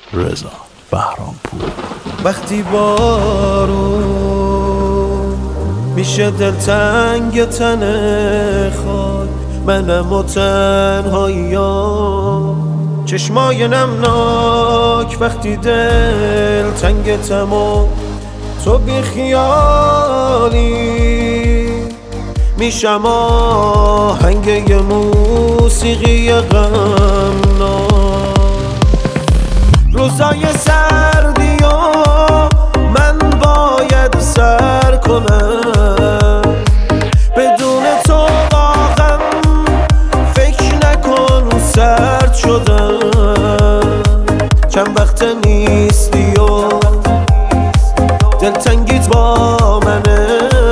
رضا بهرامپور. وقتی بارون میشه دلتنگ تن خاک، منم و تنهاییام چشمای نمناک. وقتی دل تنگتم و تو بی خیالی، میشم آهنگ یه موسیقی غمناک. روزای سردی و من باید سر کنم، بدون تو واقعا فکر نکن سرد شدم. چند وقت نیستی و دلتنگیت با منه،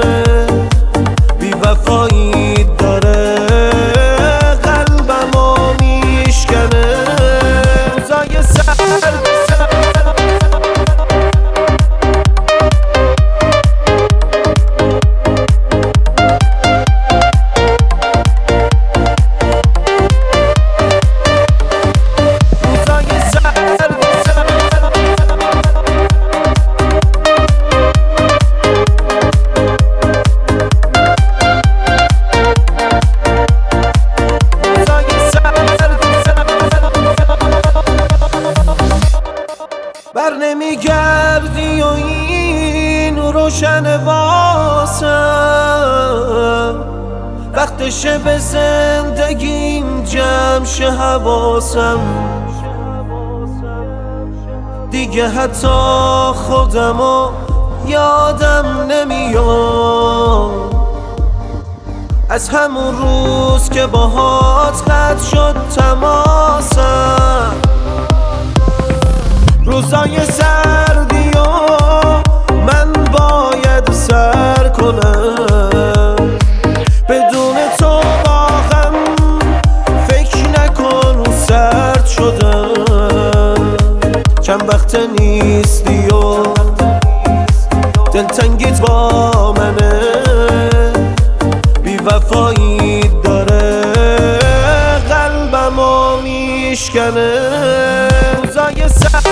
بی وفایی داره قلبمو میشکنه. روزای سرد بر نمیگردی و این روشن واسم، وقتشه به زندگیم جمع شه حواسم. دیگه حتی خودمو یادم نمیاد، از همون روز که باهات قطع شد تماسم. روزای سردی و من باید سر کنم، بدون تو واقعا فکر نکن سرد شدم. چند وقت نیستی و دلتنگیت با منه، بی وفایی داره قلبمو میشکنه. روزای سرد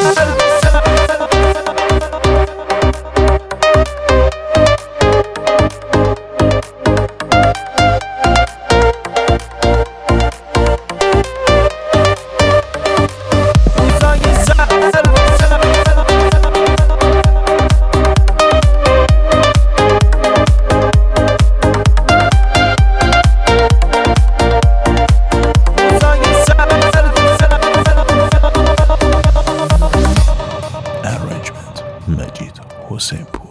مجید حسین پور.